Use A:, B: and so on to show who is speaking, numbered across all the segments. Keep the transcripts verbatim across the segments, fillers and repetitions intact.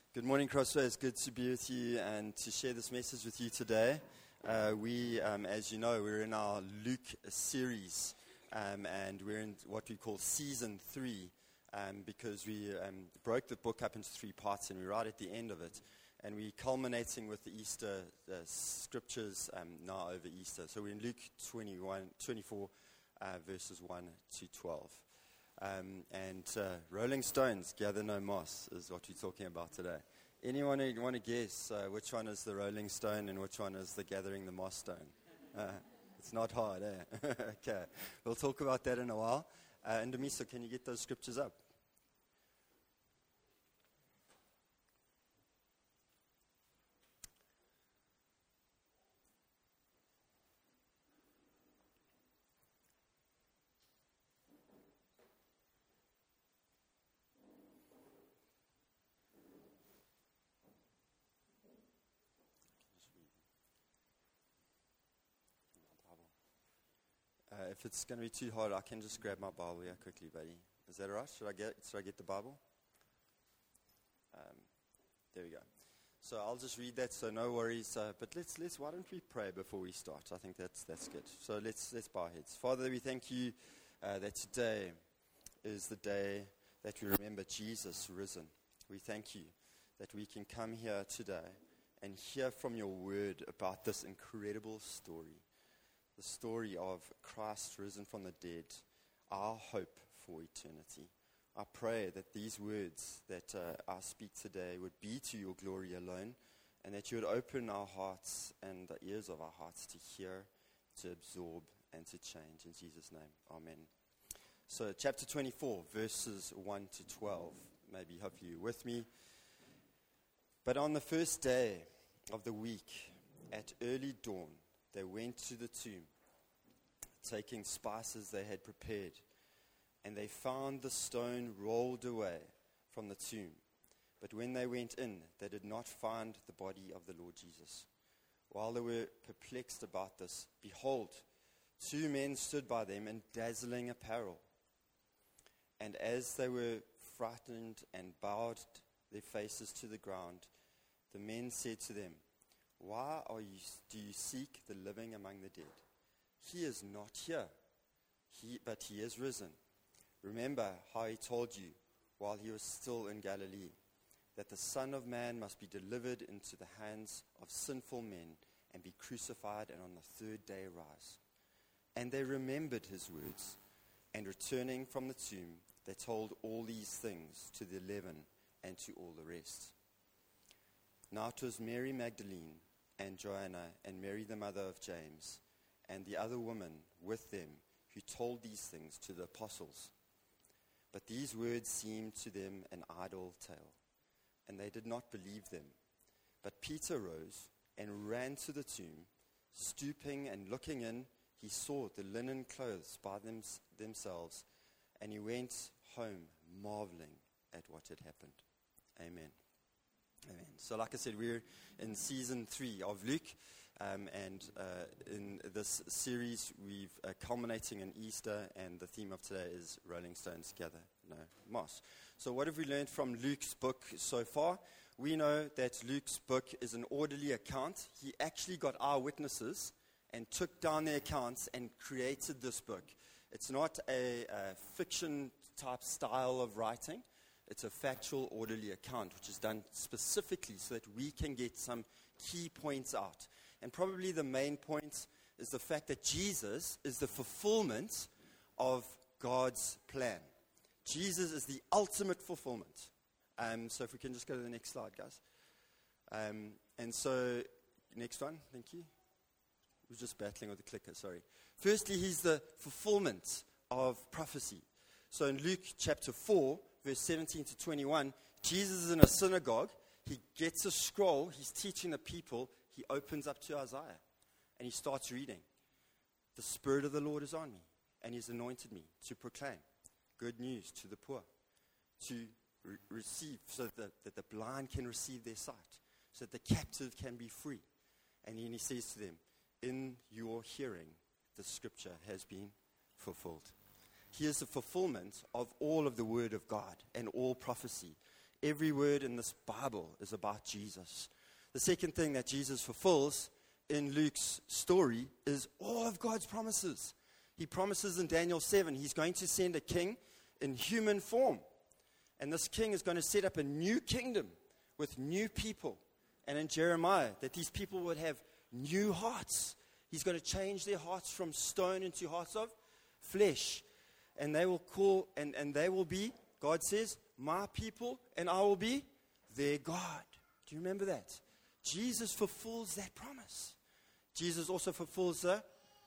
A: Good morning, Crossway. It's good to be with you and to share this message with you today. Uh, we, um, as you know, we're in our Luke series, um, and we're in what we call season three, um, because we um, broke the book up into three parts, and we're right at the end of it. And we're culminating with the Easter uh, scriptures um, now over Easter. So we're in Luke twenty-one, twenty-four, uh, verses one to twelve. Um, and uh, Rolling Stones, Gather No Moss, is what we're talking about today. Anyone who want to guess uh, which one is the Rolling Stone and which one is the Gathering the Moss Stone? Uh, it's not hard, eh? Okay, we'll talk about that in a while. Uh, and Demiso, can you get those scriptures up? Uh, if it's going to be too hard, I can just grab my Bible here quickly, buddy. Is that all right? Should I get, should I get the Bible? Um, there we go. So I'll just read that, so no worries. Uh, but let's, let's, why don't we pray before we start? I think that's, that's good. So let's, let's bow our heads. Father, we thank you uh, that today is the day that we remember Jesus risen. We thank you that we can come here today and hear from your word about this incredible story. The story of Christ risen from the dead, our hope for eternity. I pray that these words that uh, I speak today would be to your glory alone, and that you would open our hearts and the ears of our hearts to hear, to absorb, and to change. In Jesus' name, amen. So chapter twenty-four, verses one to twelve. Maybe hopefully you're with me. But on the first day of the week, at early dawn, they went to the tomb, taking spices they had prepared, and they found the stone rolled away from the tomb. But when they went in, they did not find the body of the Lord Jesus. While they were perplexed about this, behold, two men stood by them in dazzling apparel. And as they were frightened and bowed their faces to the ground, the men said to them, Why are you, do you seek the living among the dead? He is not here, he, but he is risen. Remember how he told you while he was still in Galilee, that the Son of Man must be delivered into the hands of sinful men and be crucified and on the third day rise. And they remembered his words, and returning from the tomb, they told all these things to the eleven and to all the rest. Now it was Mary Magdalene and Joanna and Mary the mother of James and the other woman with them who told these things to the apostles. But these words seemed to them an idle tale, and they did not believe them. But Peter rose and ran to the tomb. Stooping and looking in, he saw the linen clothes by them, themselves, and he went home marveling at what had happened. Amen. Amen. So like I said, we're in season three of Luke, um, and uh, in this series, we've uh, culminating in Easter, and the theme of today is Rolling Stones Gather No Moss. So what have we learned from Luke's book so far? We know that Luke's book is an orderly account. He actually got eyewitnesses and took down their accounts and created this book. It's not a, a fiction-type style of writing. It's a factual, orderly account, which is done specifically so that we can get some key points out. And probably the main point is the fact that Jesus is the fulfillment of God's plan. Jesus is the ultimate fulfillment. Um, so if we can just go to the next slide, guys. Um, and so, next one, thank you. I was just battling with the clicker, sorry. Firstly, he's the fulfillment of prophecy. So in Luke chapter four, verse seventeen to twenty-one, Jesus is in a synagogue. He gets a scroll. He's teaching the people. He opens up to Isaiah, and he starts reading. The Spirit of the Lord is on me, and he's anointed me to proclaim good news to the poor, to re- receive, so that, that the blind can receive their sight, so that the captive can be free. And then he says to them, in your hearing, the scripture has been fulfilled. He is the fulfillment of all of the word of God and all prophecy. Every word in this Bible is about Jesus. The second thing that Jesus fulfills in Luke's story is all of God's promises. He promises in Daniel seven, he's going to send a king in human form. And this king is going to set up a new kingdom with new people. And in Jeremiah, that these people would have new hearts. He's going to change their hearts from stone into hearts of flesh. And they will call, and, and they will be, God says, my people, and I will be their God. Do you remember that? Jesus fulfills that promise. Jesus also fulfills the,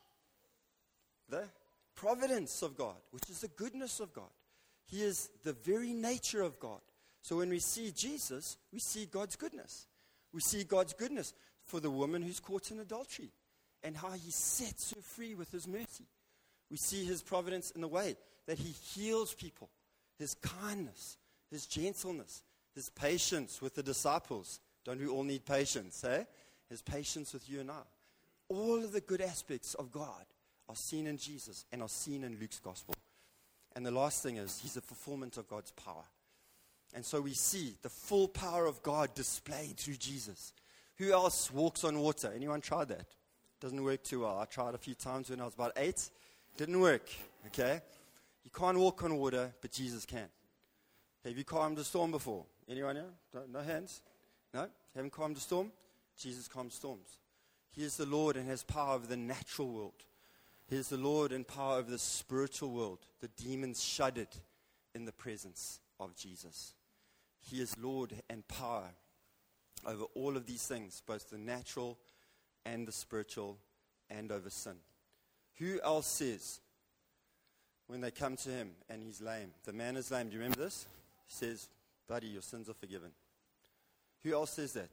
A: the providence of God, which is the goodness of God. He is the very nature of God. So when we see Jesus, we see God's goodness. We see God's goodness for the woman who's caught in adultery and how he sets her free with his mercy. We see his providence in the way that he heals people, his kindness, his gentleness, his patience with the disciples. Don't we all need patience, eh? His patience with you and I. All of the good aspects of God are seen in Jesus and are seen in Luke's gospel. And the last thing is, he's the fulfillment of God's power. And so we see the full power of God displayed through Jesus. Who else walks on water? Anyone tried that? Doesn't work too well. I tried a few times when I was about eight. Didn't work, okay? You can't walk on water, but Jesus can. Have you calmed a storm before? Anyone here? No, no hands? No? Haven't calmed a storm? Jesus calms storms. He is the Lord and has power over the natural world. He is the Lord and power over the spiritual world. The demons shuddered in the presence of Jesus. He is Lord and power over all of these things, both the natural and the spiritual, and over sin. Who else says, when they come to him and he's lame, the man is lame, do you remember this? He says, buddy, your sins are forgiven. Who else says that?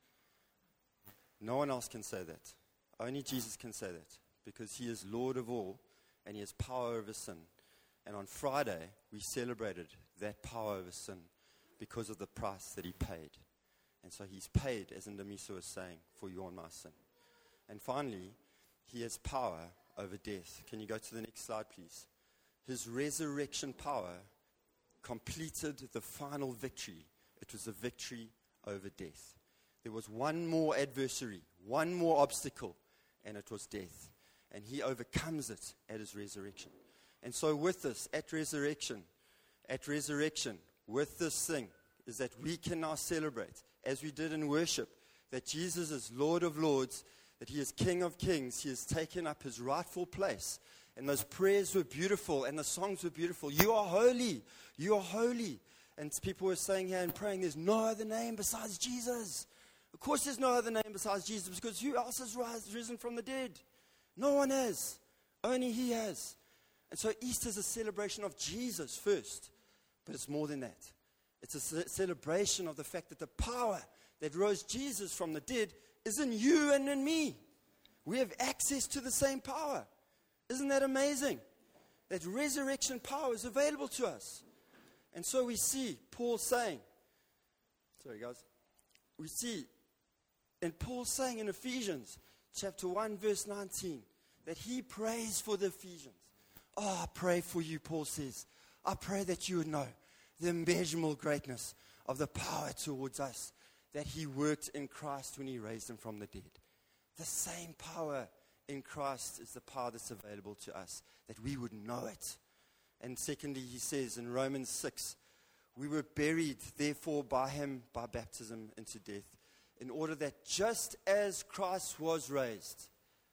A: No one else can say that. Only Jesus can say that, because he is Lord of all and he has power over sin. And on Friday, we celebrated that power over sin because of the price that he paid. And so he's paid, as Ndamiso was saying, for your and my sin. And finally, he has power over death. Can you go to the next slide, please? His resurrection power completed the final victory. It was a victory over death. There was one more adversary, one more obstacle, and it was death. And he overcomes it at his resurrection. And so with this, at resurrection, at resurrection, with this thing, is that we can now celebrate, as we did in worship, that Jesus is Lord of Lords, that he is King of Kings. He has taken up his rightful place. And those prayers were beautiful, and the songs were beautiful. You are holy. You are holy. And people were saying here and praying, there's no other name besides Jesus. Of course there's no other name besides Jesus, because who else has rise, risen from the dead? No one has. Only he has. And so Easter is a celebration of Jesus first. But it's more than that. It's a ce- celebration of the fact that the power that rose Jesus from the dead is in you and in me. We have access to the same power. Isn't that amazing? That resurrection power is available to us. And so we see Paul saying, sorry guys, we see, and Paul saying in Ephesians chapter one verse nineteen, that he prays for the Ephesians. Oh, I pray for you, Paul says. I pray that you would know the immeasurable greatness of the power towards us that he worked in Christ when he raised him from the dead. The same power in Christ is the power that's available to us, that we would know it. And secondly, he says in Romans six, we were buried, therefore, by him, by baptism into death, in order that just as Christ was raised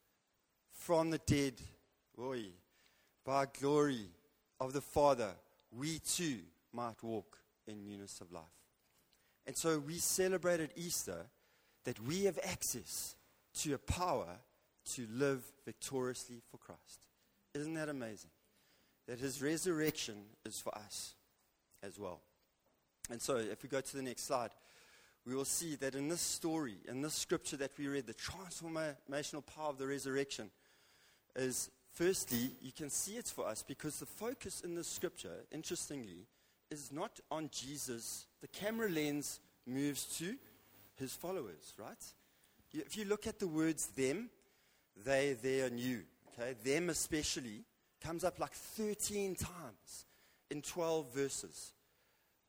A: from the dead, oy, by glory of the Father, we too might walk in newness of life. And so we celebrated Easter that we have access to a power to live victoriously for Christ. Isn't that amazing? That his resurrection is for us as well. And so if we go to the next slide, we will see that in this story, in this scripture that we read, the transformational power of the resurrection is, firstly, you can see it's for us because the focus in this scripture, interestingly, is not on Jesus. The camera lens moves to his followers, right? If you look at the words them, they, they are new, okay? Them especially comes up like thirteen times in twelve verses.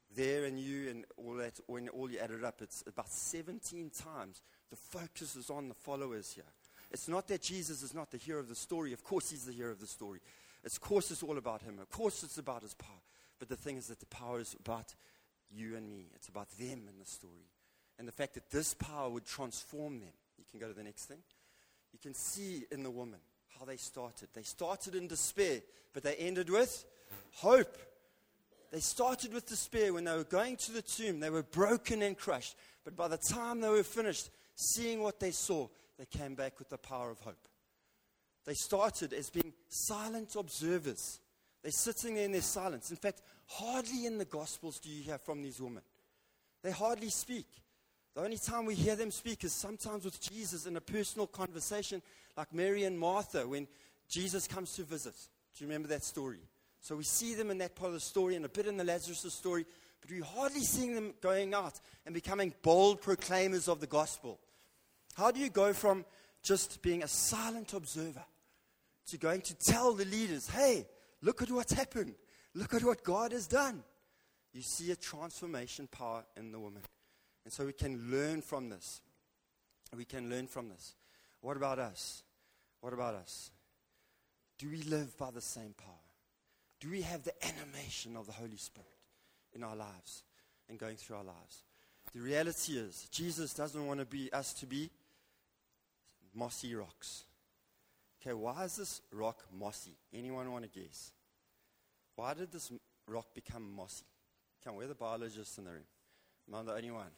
A: there and you and all that, when all you add it up, it's about seventeen times the focus is on the followers here. It's not that Jesus is not the hero of the story. Of course he's the hero of the story. Of course it's all about him. Of course it's about his power. But the thing is that the power is about you and me. It's about them in the story. And the fact that this power would transform them. You can go to the next thing. You can see in the woman how they started. They started in despair, but they ended with hope. They started with despair when they were going to the tomb. They were broken and crushed. But by the time they were finished seeing what they saw, they came back with the power of hope. They started as being silent observers. They're sitting there in their silence. In fact, hardly in the Gospels do you hear from these women. They hardly speak. The only time we hear them speak is sometimes with Jesus in a personal conversation, like Mary and Martha when Jesus comes to visit. Do you remember that story? So we see them in that part of the story and a bit in the Lazarus story, but we're hardly seeing them going out and becoming bold proclaimers of the gospel. How do you go from just being a silent observer to going to tell the leaders, hey, look at what's happened. Look at what God has done. You see a transformation power in the woman. And so we can learn from this. We can learn from this. What about us? What about us? Do we live by the same power? Do we have the animation of the Holy Spirit in our lives and going through our lives? The reality is, Jesus doesn't want to be us to be mossy rocks. Okay, why is this rock mossy? Anyone want to guess? Why did this rock become mossy? Come, we're the biologists in the room. I'm not the only one.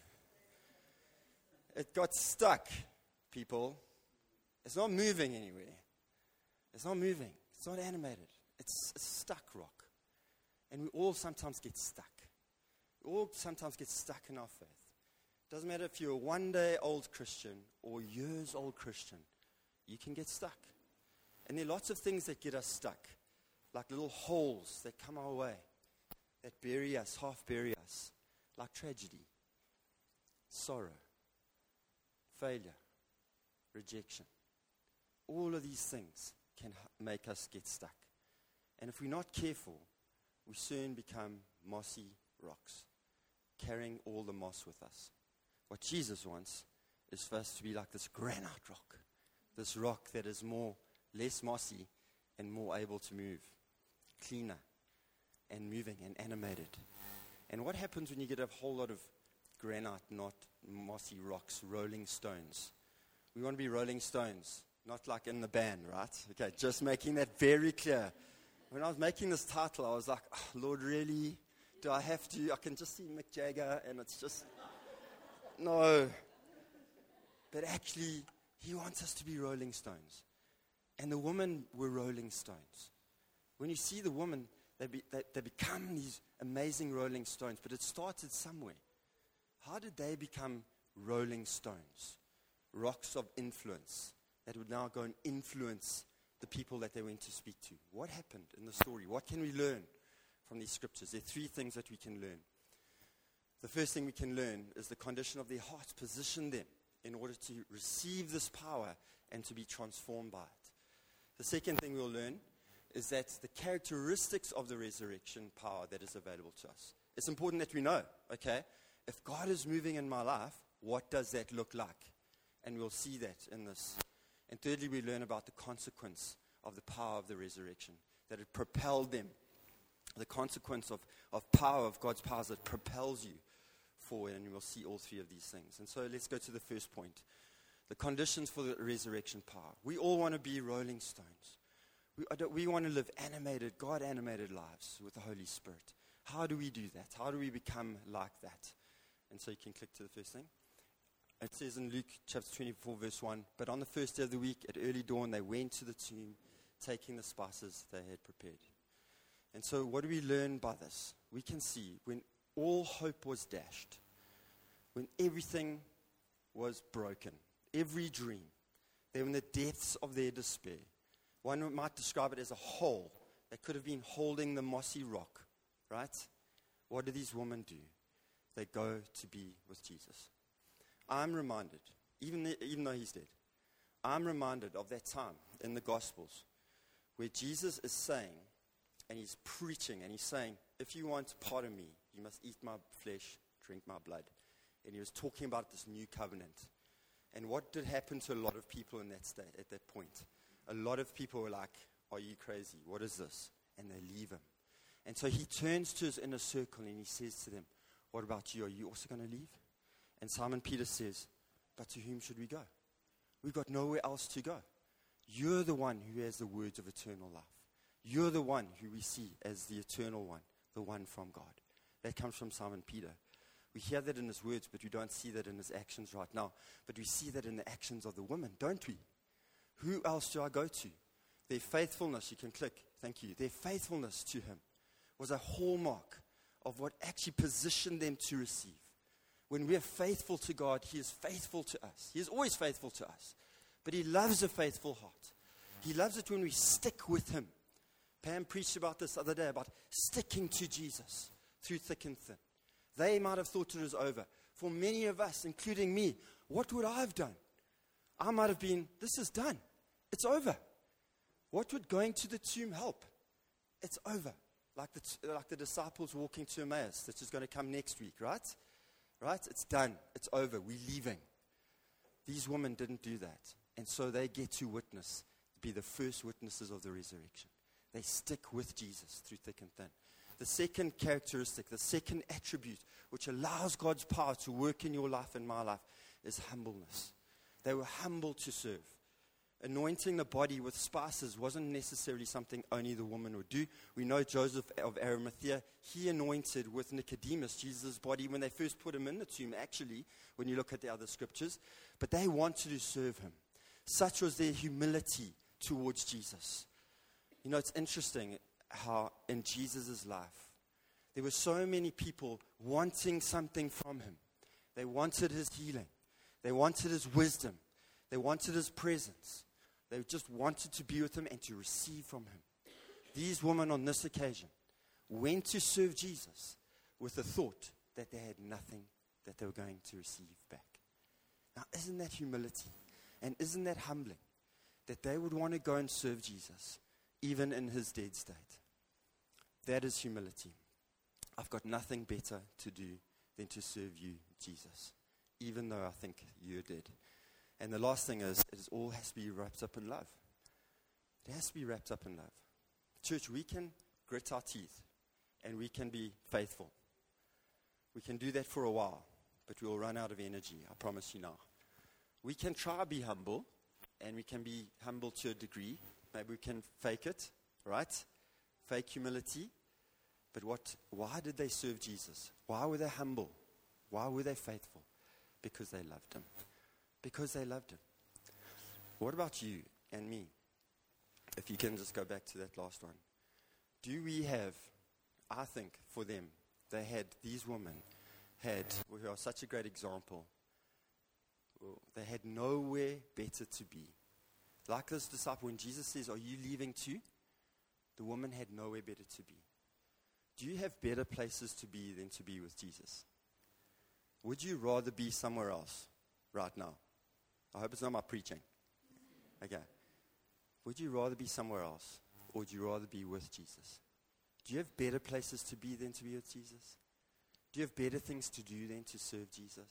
A: It got stuck, people. It's not moving anywhere. It's not moving. It's not animated. It's a stuck rock. And we all sometimes get stuck. We all sometimes get stuck in our faith. It doesn't matter if you're a one-day-old Christian or years-old Christian. You can get stuck. And there are lots of things that get us stuck, like little holes that come our way, that bury us, half bury us, like tragedy, sorrow, failure, rejection. All of these things can h- make us get stuck. And if we're not careful, we soon become mossy rocks, carrying all the moss with us. What Jesus wants is for us to be like this granite rock, this rock that is more, less mossy and more able to move, cleaner and moving and animated. And what happens when you get a whole lot of granite, not mossy rocks, rolling stones? We want to be rolling stones, not like in the band, right? Okay, just making that very clear. When I was making this title, I was like, oh, Lord, really? Do I have to? I can just see Mick Jagger, and it's just, no. But actually, he wants us to be rolling stones. And the women were rolling stones. When you see the woman, they, be, they, they become these amazing rolling stones, but it started somewhere. How did they become rolling stones? Rocks of influence that would now go and influence the people that they went to speak to. What happened in the story? What can we learn from these scriptures? There are three things that we can learn. The first thing we can learn is the condition of their hearts. Position them in order to receive this power and to be transformed by it. The second thing we'll learn is that the characteristics of the resurrection power that is available to us. It's important that we know, okay, if God is moving in my life, what does that look like? And we'll see that in this. And thirdly, we learn about the consequence of the power of the resurrection, that it propelled them. The consequence of, of power, of God's power, that propels you forward, and we'll see all three of these things. And so let's go to the first point. The conditions for the resurrection power. We all want to be rolling stones. We, we want to live animated, God-animated lives with the Holy Spirit. How do we do that? How do we become like that? And so you can click to the first thing. It says in Luke chapter twenty-four, verse one, but on the first day of the week, at early dawn, they went to the tomb, taking the spices they had prepared. And so what do we learn by this? We can see when all hope was dashed, when everything was broken, every dream, they were in the depths of their despair. One might describe it as a hole that could have been holding the mossy rock, right? What do these women do? They go to be with Jesus. I'm reminded, even, the, even though he's dead, I'm reminded of that time in the Gospels where Jesus is saying, and he's preaching, and he's saying, if you want part of me, You must eat my flesh, drink my blood. And he was talking about this new covenant. And what did happen to a lot of people in that state, at that point? A lot of people were like, are you crazy? What is this? And they leave him. And so he turns to his inner circle and he says to them, what about you? Are you also going to leave? And Simon Peter says, but to whom should we go? We've got nowhere else to go. You're the one who has the words of eternal life. You're the one who we see as the eternal one, the one from God. That comes from Simon Peter. We hear that in his words, but we don't see that in his actions right now. But we see that in the actions of the women, don't we? Who else do I go to? Their faithfulness, you can click, thank you. Their faithfulness to him was a hallmark of what actually positioned them to receive. When we are faithful to God, he is faithful to us. He is always faithful to us. But he loves a faithful heart. He loves it when we stick with him. Pam preached about this the other day, about sticking to Jesus through thick and thin. They might have thought it was over. For many of us, including me, what would I have done? I might have been, this is done. It's over. What would going to the tomb help? It's over. Like the, like the disciples walking to Emmaus, which is going to come next week, right? Right? It's done. It's over. We're leaving. These women didn't do that. And so they get to witness, be the first witnesses of the resurrection. They stick with Jesus through thick and thin. The second characteristic, the second attribute, which allows God's power to work in your life and my life, is humbleness. They were humble to serve. Anointing the body with spices wasn't necessarily something only the woman would do. We know Joseph of Arimathea, he anointed with Nicodemus Jesus' body when they first put him in the tomb, actually, when you look at the other scriptures. But they wanted to serve him. Such was their humility towards Jesus. You know, it's interesting how in Jesus' life, there were so many people wanting something from him. They wanted his healing. They wanted his wisdom. They wanted his presence. They just wanted to be with him and to receive from him. These women on this occasion went to serve Jesus with the thought that they had nothing that they were going to receive back. Now, isn't that humility? And isn't that humbling? That they would want to go and serve Jesus, even in his dead state. That is humility. I've got nothing better to do than to serve you, Jesus, even though I think you're dead. And the last thing is, it all has to be wrapped up in love. It has to be wrapped up in love. Church, we can grit our teeth and we can be faithful. We can do that for a while, but we will run out of energy, I promise you now. We can try to be humble, and we can be humble to a degree. Maybe we can fake it, right? Fake humility. But what? Why did they serve Jesus? Why were they humble? Why were they faithful? Because they loved him. Because they loved him. What about you and me? If you can just go back to that last one. Do we have, I think for them, they had, these women had, who are such a great example, well, they had nowhere better to be. Like this disciple, when Jesus says, are you leaving too? The woman had nowhere better to be. Do you have better places to be than to be with Jesus? Would you rather be somewhere else right now? I hope it's not my preaching. Okay. Would you rather be somewhere else, or would you rather be with Jesus? Do you have better places to be than to be with Jesus? Do you have better things to do than to serve Jesus?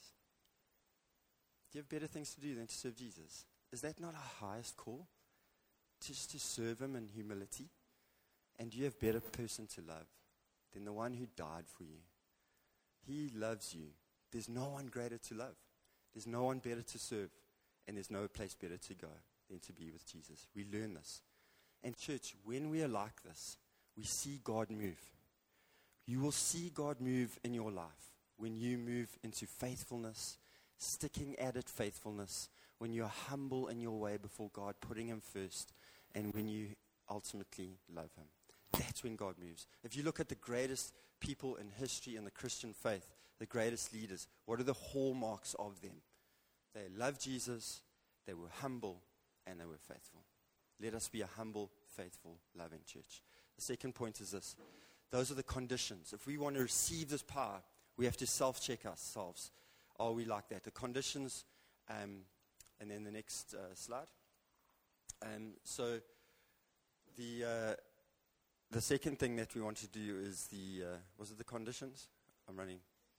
A: Do you have better things to do than to serve Jesus? Is that not our highest call? Just to serve him in humility? And do you have better person to love than the one who died for you? He loves you. There's no one greater to love. There's no one better to serve. And there's no place better to go than to be with Jesus. We learn this. And church, when we are like this, we see God move. You will see God move in your life when you move into faithfulness, sticking at it faithfulness, when you're humble in your way before God, putting him first, and when you ultimately love him. That's when God moves. If you look at the greatest people in history in the Christian faith, the greatest leaders, what are the hallmarks of them? They loved Jesus, they were humble, and they were faithful. Let us be a humble, faithful, loving church. The second point is this. Those are the conditions. If we want to receive this power, we have to self-check ourselves. Are we like that? The conditions, um, and then the next uh, slide. Um, so the uh, the second thing that we want to do is the, uh, was it the conditions? I'm running.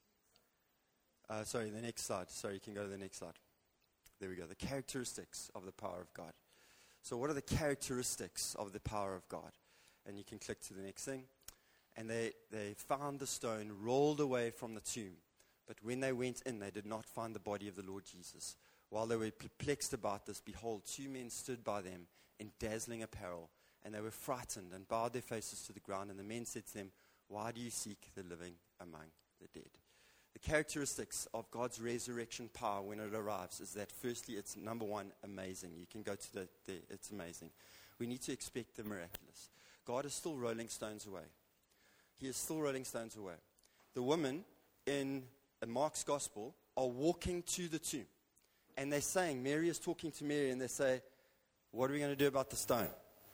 A: Uh, sorry, the next slide. Sorry, you can go to the next slide. There we go. The characteristics of the power of God. So what are the characteristics of the power of God? And you can click to the next thing. And they, they found the stone rolled away from the tomb. But when they went in, they did not find the body of the Lord Jesus. While they were perplexed about this, behold, two men stood by them in dazzling apparel. And they were frightened and bowed their faces to the ground. And the men said to them, why do you seek the living among the dead? The characteristics of God's resurrection power when it arrives is that firstly, it's number one, amazing. You can go to the, the it's amazing. We need to expect the miraculous. God is still rolling stones away. He is still rolling stones away. The women in Mark's gospel are walking to the tomb. And they're saying, Mary is talking to Mary, and they say, what are we going to do about the stone?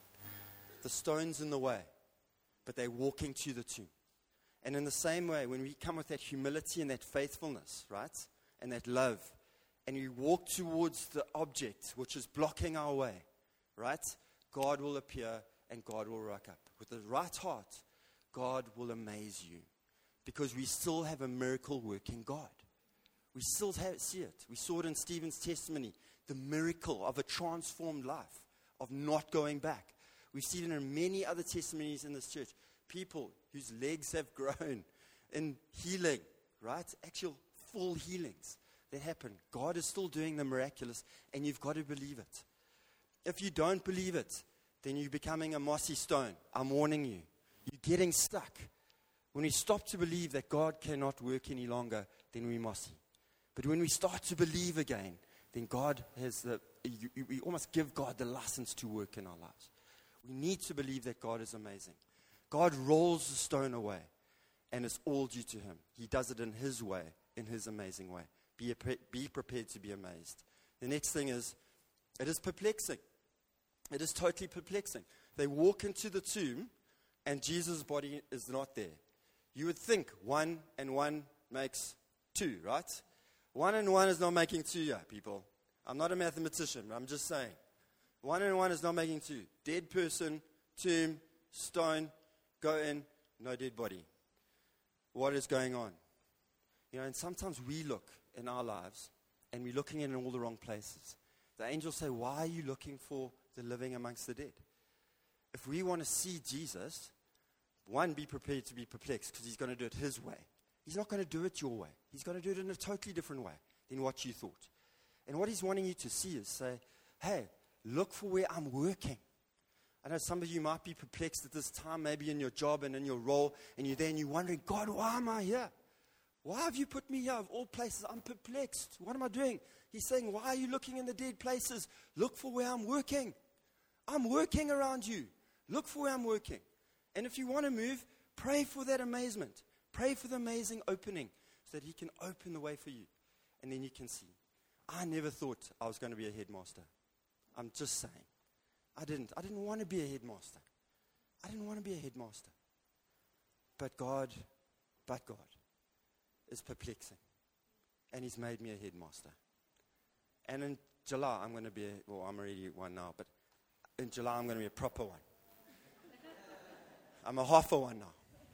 A: The stone's in the way. But they're walking to the tomb. And in the same way, when we come with that humility and that faithfulness, right, and that love, and we walk towards the object which is blocking our way, right, God will appear and God will rock up. With the right heart, God will amaze you. Because we still have a miracle-working God. We still have, see it. We saw it in Stephen's testimony, the miracle of a transformed life, of not going back. We've seen it in many other testimonies in this church. People whose legs have grown in healing, right? Actual full healings that happen. God is still doing the miraculous, and you've got to believe it. If you don't believe it, then you're becoming a mossy stone. I'm warning you. You're getting stuck. When we stop to believe that God cannot work any longer, then we're mossy. But when we start to believe again, then God has the, we almost give God the license to work in our lives. We need to believe that God is amazing. God rolls the stone away, and it's all due to him. He does it in his way, in his amazing way. Be, be prepared to be amazed. The next thing is, it is perplexing. It is totally perplexing. They walk into the tomb, and Jesus' body is not there. You would think one and one makes two, right? One and one is not making two, yeah, people. I'm not a mathematician, but I'm just saying. One and one is not making two. Dead person, tomb, stone, go in, no dead body. What is going on? You know, and sometimes we look in our lives, and we're looking in all the wrong places. The angels say, why are you looking for the living amongst the dead? If we want to see Jesus, one, be prepared to be perplexed, because he's going to do it his way. He's not going to do it your way. He's going to do it in a totally different way than what you thought. And what he's wanting you to see is say, hey, look for where I'm working. I know some of you might be perplexed at this time, maybe in your job and in your role, and you're there and you're wondering, God, why am I here? Why have you put me here of all places? I'm perplexed. What am I doing? He's saying, why are you looking in the dead places? Look for where I'm working. I'm working around you. Look for where I'm working. And if you want to move, pray for that amazement. Pray for the amazing opening so that he can open the way for you. And then you can see. I never thought I was going to be a headmaster. I'm just saying. I didn't. I didn't want to be a headmaster. I didn't want to be a headmaster. But God, but God is perplexing. And he's made me a headmaster. And in July, I'm going to be, a, well, I'm already one now, but in July, I'm going to be a proper one. I'm a half a one now.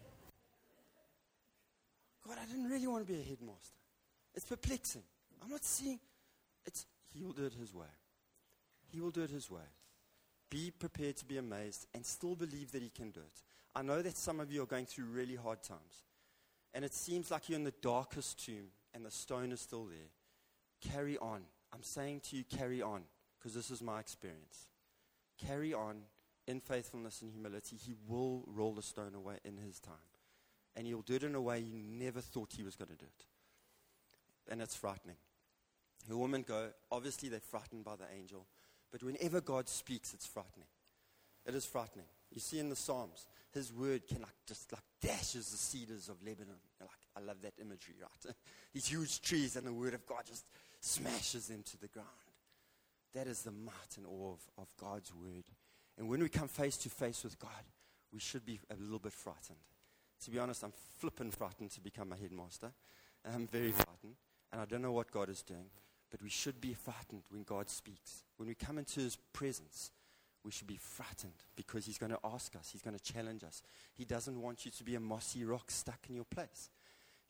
A: God, I didn't really want to be a headmaster. It's perplexing. I'm not seeing, it's, he will do it his way. He will do it his way. Be prepared to be amazed and still believe that he can do it. I know that some of you are going through really hard times. And it seems like you're in the darkest tomb and the stone is still there. Carry on. I'm saying to you, carry on, because this is my experience. Carry on in faithfulness and humility. He will roll the stone away in his time. And he'll do it in a way you never thought he was going to do it. And it's frightening. The women go, obviously they're frightened by the angel. But whenever God speaks, it's frightening. It is frightening. You see in the Psalms, his word can like just like dashes the cedars of Lebanon. Like, I love that imagery, right? These huge trees, and the word of God just smashes them to the ground. That is the might and awe of, of God's word. And when we come face to face with God, we should be a little bit frightened. To be honest, I'm flippin' frightened to become a headmaster. I'm very frightened, and I don't know what God is doing. But we should be frightened when God speaks. When we come into his presence, we should be frightened because he's going to ask us. He's going to challenge us. He doesn't want you to be a mossy rock stuck in your place.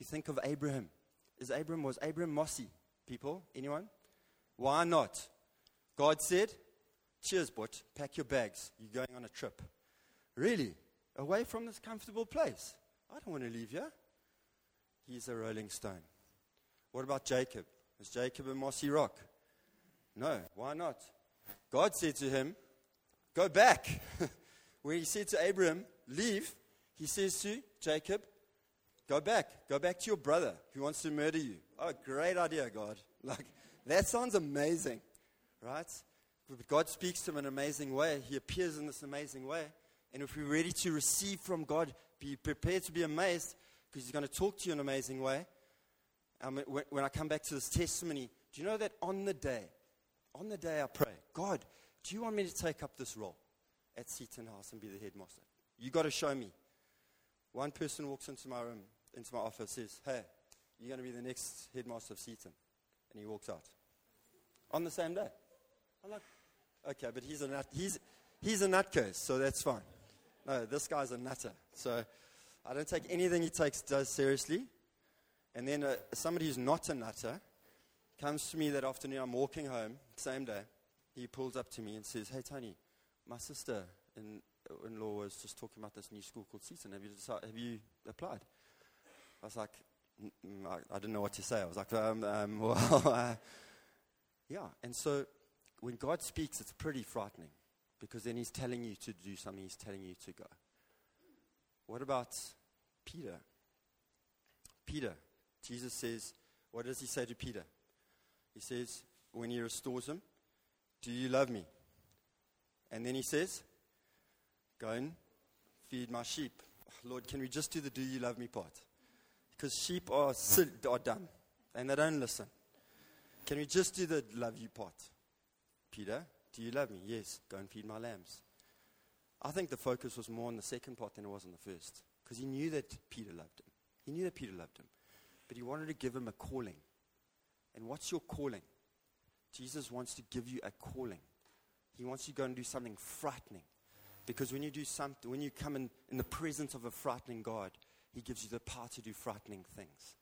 A: You think of Abraham. Is Abraham, was Abraham mossy? People? Anyone? Why not? God said, cheers, but pack your bags. You're going on a trip. Really? Away from this comfortable place? I don't want to leave here. He's a rolling stone. What about Jacob? Was Jacob a mossy rock? No. Why not? God said to him, go back. When he said to Abraham, leave, he says to Jacob, go back. Go back to your brother who wants to murder you. Oh, great idea, God. Like, that sounds amazing, right? But God speaks to him in an amazing way. He appears in this amazing way. And if we're ready to receive from God, be prepared to be amazed, because he's going to talk to you in an amazing way. Um, when, when I come back to this testimony, do you know that on the day, on the day I pray, God, do you want me to take up this role at Seaton House and be the headmaster? You got to show me. One person walks into my room, into my office, says, hey, you're going to be the next headmaster of Seaton. And he walks out. On the same day. I'm like, okay, but he's a nut, he's, he's a nutcase, so that's fine. No, this guy's a nutter. So I don't take anything he takes does seriously. And then uh, somebody who's not a nutter comes to me that afternoon. I'm walking home, same day. He pulls up to me and says, hey, Tony, my sister in, in-law was just talking about this new school called Seaton. Have you, decided, have you applied? I was like, mm, I, I didn't know what to say. I was like, um, um, well, uh, yeah. And so when God speaks, it's pretty frightening, because then he's telling you to do something. He's telling you to go. What about Peter? Peter, Jesus says, what does he say to Peter? He says, when he restores him, do you love me? And then he says, go and feed my sheep. Lord, can we just do the do you love me part? Because sheep are, are dumb, and they don't listen. Can we just do the love you part? Peter, do you love me? Yes, go and feed my lambs. I think the focus was more on the second part than it was on the first, because he knew that Peter loved him. He knew that Peter loved him, but he wanted to give him a calling. And what's your calling? Jesus wants to give you a calling. He wants you to go and do something frightening, because when you do something, when you come in, in the presence of a frightening God, he gives you the power to do frightening things.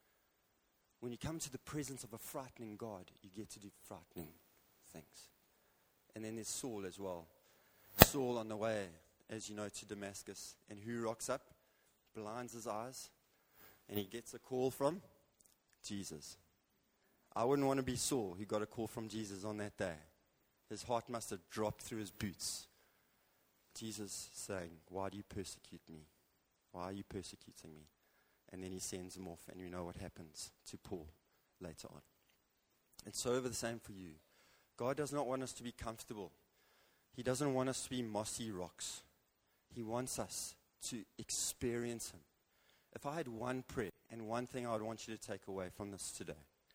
A: When you come to the presence of a frightening God, you get to do frightening things. And then there's Saul as well. Saul on the way, as you know, to Damascus. And who rocks up? Blinds his eyes. And he gets a call from Jesus. I wouldn't want to be Saul who got a call from Jesus on that day. His heart must have dropped through his boots. Jesus saying, why do you persecute me? Why are you persecuting me? And then he sends him off, and you know what happens to Paul later on. And so over the same for you. God does not want us to be comfortable. He doesn't want us to be mossy rocks. He wants us to experience him. If I had one prayer and one thing I would want you to take away from this today,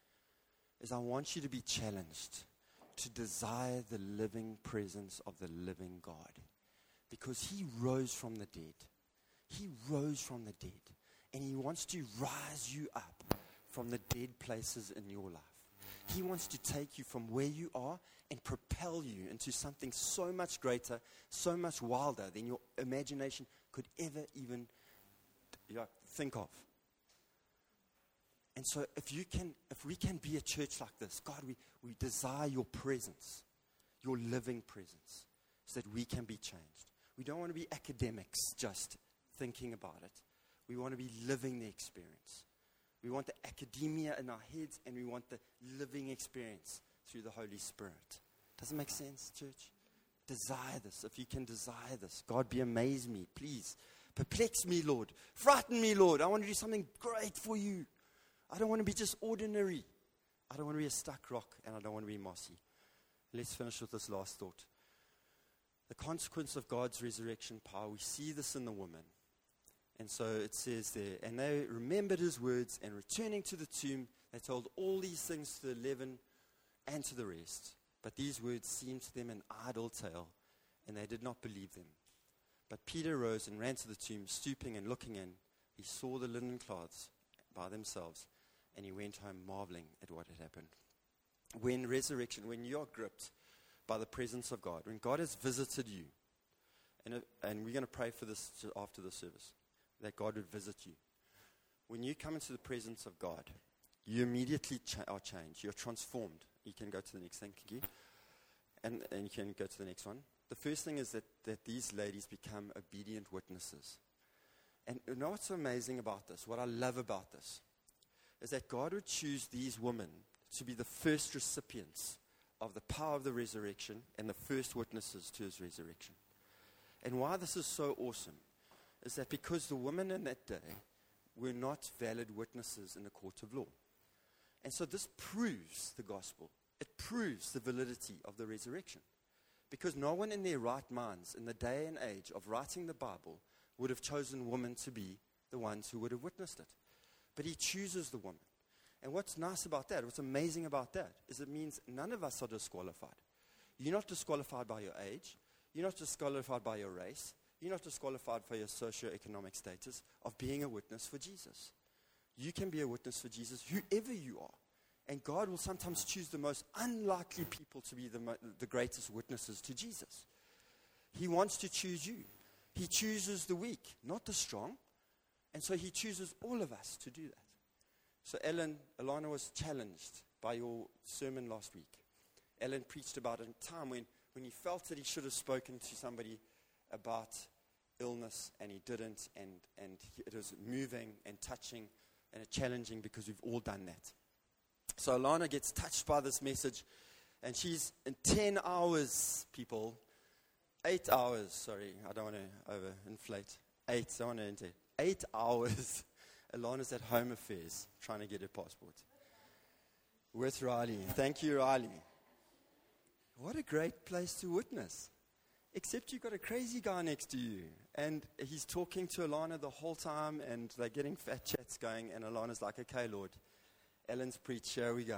A: is I want you to be challenged to desire the living presence of the living God. Because he rose from the dead. He rose from the dead. And he wants to rise you up from the dead places in your life. He wants to take you from where you are and propel you into something so much greater, so much wilder than your imagination could ever even you know, think of. And so if you can, if we can be a church like this, God, we, we desire your presence, your living presence, so that we can be changed. We don't want to be academics just thinking about it. We want to be living the experience. We want the academia in our heads, and we want the living experience through the Holy Spirit. Does it make sense, church? Desire this. If you can desire this, God, be amaze me, please. Perplex me, Lord. Frighten me, Lord. I want to do something great for you. I don't want to be just ordinary. I don't want to be a stuck rock, and I don't want to be mossy. Let's finish with this last thought. The consequence of God's resurrection power, we see this in the woman. And so it says there, and they remembered his words, and returning to the tomb, they told all these things to the eleven and to the rest. But these words seemed to them an idle tale, and they did not believe them. But Peter rose and ran to the tomb, stooping and looking in. He saw the linen cloths by themselves, and he went home marveling at what had happened. When resurrection, when you are gripped by the presence of God, when God has visited you, and, and we're going to pray for this after the service, that God would visit you. when you come into the presence of God, you immediately cha- are changed. You're transformed. You can go to the next thing, thank you. And, and you can go to the next one. The first thing is that, that these ladies become obedient witnesses. And you know what's so amazing about this? What I love about this is that God would choose these women to be the first recipients of the power of the resurrection and the first witnesses to his resurrection. And why this is so awesome is that because the women in that day were not valid witnesses in the court of law. And so this proves the gospel. It proves the validity of the resurrection. Because no one in their right minds in the day and age of writing the Bible would have chosen women to be the ones who would have witnessed it. But he chooses the woman. And what's nice about that, what's amazing about that, is it means none of us are disqualified. You're not disqualified by your age. You're not disqualified by your race. You're not disqualified for your socioeconomic status of being a witness for Jesus. You can be a witness for Jesus whoever you are. And God will sometimes choose the most unlikely people to be the, mo- the greatest witnesses to Jesus. He wants to choose you. He chooses the weak, not the strong. And so he chooses all of us to do that. So Ellen, Alana was challenged by your sermon last week. Ellen preached about a time when, when he felt that he should have spoken to somebody about illness, and he didn't, and, and he, it was moving and touching and challenging because we've all done that. So Alana gets touched by this message, and she's in ten hours, people, eight hours, sorry, I don't want to overinflate, eight, I don't want to eight hours, Alana's at Home Affairs trying to get her passport. With Riley. Thank you, Riley. What a great place to witness. Except you've got a crazy guy next to you. And he's talking to Alana the whole time, and they're getting fat chats going, and Alana's like, okay, Lord, Ellen's preach, here we go.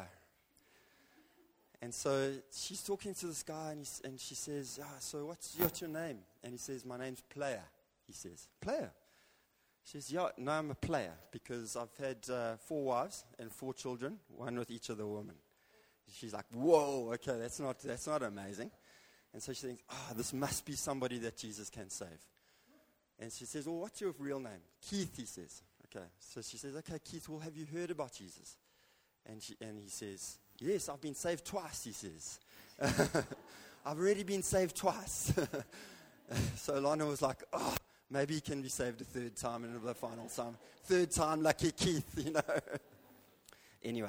A: And so she's talking to this guy, and, he's, and she says, ah, so what's, what's your name? And he says, my name's Player, he says. Player? She says, yeah, no, I'm a player, because I've had uh, four wives and four children, one with each of the women. She's like, whoa, okay, that's not that's not amazing. And so she thinks, ah, oh, this must be somebody that Jesus can save. And she says, well, what's your real name? Keith, he says. Okay, so she says, okay, Keith, well, have you heard about Jesus? And she, and he says, yes, I've been saved twice, he says. I've already been saved twice. So Lana was like, oh, maybe he can be saved a third time and the final time. Third time, lucky Keith, you know. Anyway,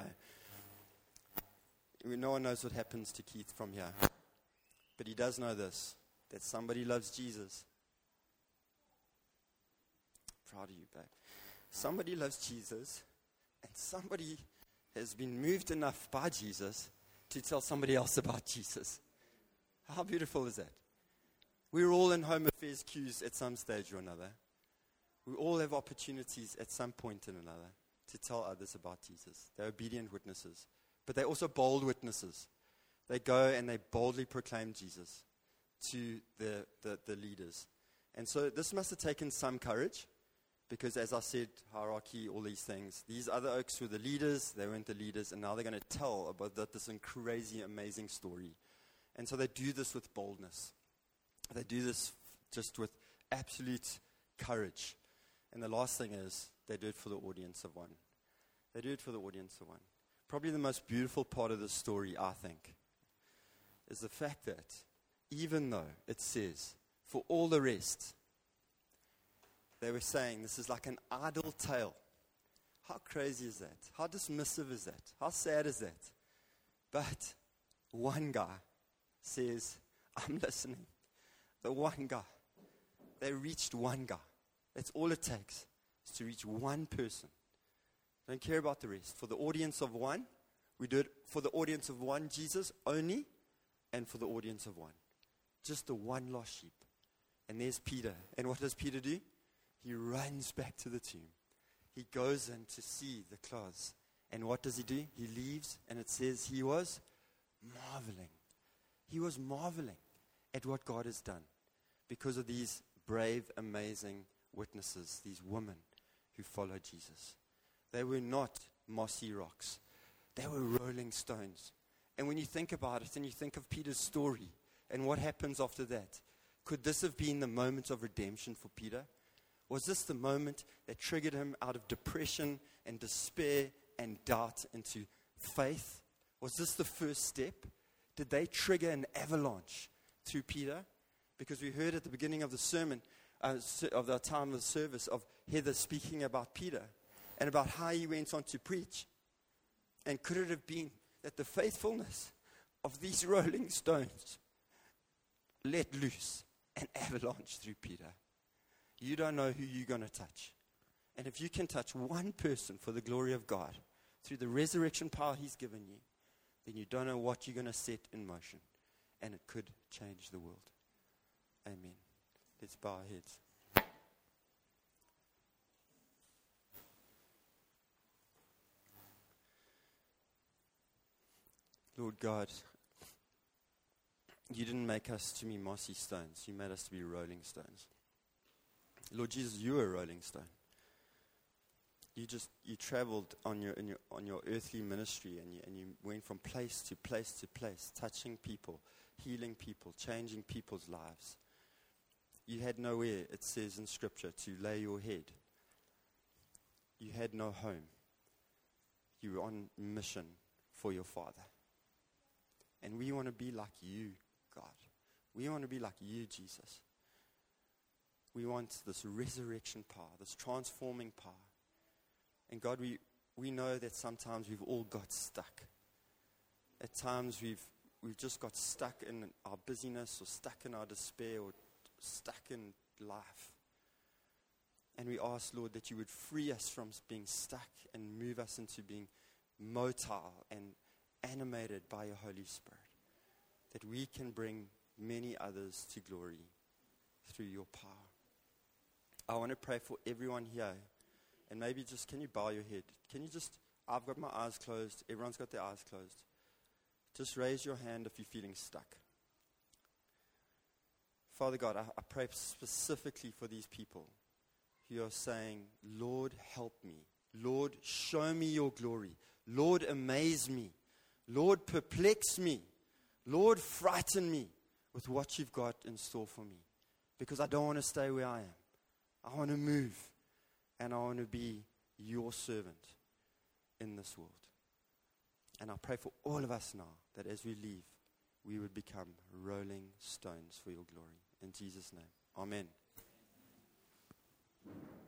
A: no one knows what happens to Keith from here. But he does know this, that somebody loves Jesus. Proud of you, babe. Somebody loves Jesus, and somebody has been moved enough by Jesus to tell somebody else about Jesus. How beautiful is that? We're all in Home Affairs queues at some stage or another. We all have opportunities at some point and another to tell others about Jesus. They're obedient witnesses, but they're also bold witnesses. They go and they boldly proclaim Jesus to the, the, the leaders. And so this must have taken some courage, because as I said, hierarchy, all these things. These other oaks were the leaders, they weren't the leaders, and now they're going to tell about that, this crazy, amazing story. And so they do this with boldness. They do this just with absolute courage. And the last thing is, they do it for the audience of one. They do it for the audience of one. Probably the most beautiful part of this story, I think, is the fact that even though it says, for all the rest, they were saying this is like an idle tale. How crazy is that? How dismissive is that? How sad is that? But one guy says, I'm listening. The one guy. They reached one guy. That's all it takes, is to reach one person. Don't care about the rest. For the audience of one, we do it for the audience of one, Jesus only, and for the audience of one. Just the one lost sheep. And there's Peter. And what does Peter do? He runs back to the tomb. He goes in to see the cloths. And what does he do? He leaves, and it says he was marveling. He was marveling at what God has done because of these brave, amazing witnesses, these women who followed Jesus. They were not mossy rocks. They were rolling stones. And when you think about it and you think of Peter's story and what happens after that, could this have been the moment of redemption for Peter? Was this the moment that triggered him out of depression and despair and doubt into faith? Was this the first step? Did they trigger an avalanche through Peter? Because we heard at the beginning of the sermon, uh, of the time of the service, of Heather speaking about Peter and about how he went on to preach. And could it have been that the faithfulness of these rolling stones let loose an avalanche through Peter? You don't know who you're going to touch. And if you can touch one person for the glory of God through the resurrection power he's given you, then you don't know what you're going to set in motion. And it could change the world. Amen. Let's bow our heads. Lord God, you didn't make us to be mossy stones. You made us to be rolling stones. Lord Jesus, you are a rolling stone. You just, you traveled on your, in your, on your earthly ministry, and you, and you went from place to place to place, touching people, healing people, changing people's lives. You had nowhere, it says in Scripture, to lay your head. You had no home. You were on mission for your Father. And we want to be like you, God. We want to be like you, Jesus. We want this resurrection power, this transforming power. And God, we, we know that sometimes we've all got stuck. At times we've we've just got stuck in our busyness, or stuck in our despair, or stuck in life. And we ask, Lord, that you would free us from being stuck and move us into being motile and animated by your Holy Spirit. That we can bring many others to glory through your power. I want to pray for everyone here. And maybe just, can you bow your head? Can you just, I've got my eyes closed. Everyone's got their eyes closed. Just raise your hand if you're feeling stuck. Father God, I, I pray specifically for these people who are saying, Lord, help me. Lord, show me your glory. Lord, amaze me. Lord, perplex me. Lord, frighten me with what you've got in store for me. Because I don't want to stay where I am. I want to move. And I want to be your servant in this world. And I pray for all of us now that as we leave, we would become rolling stones for your glory. In Jesus' name, amen.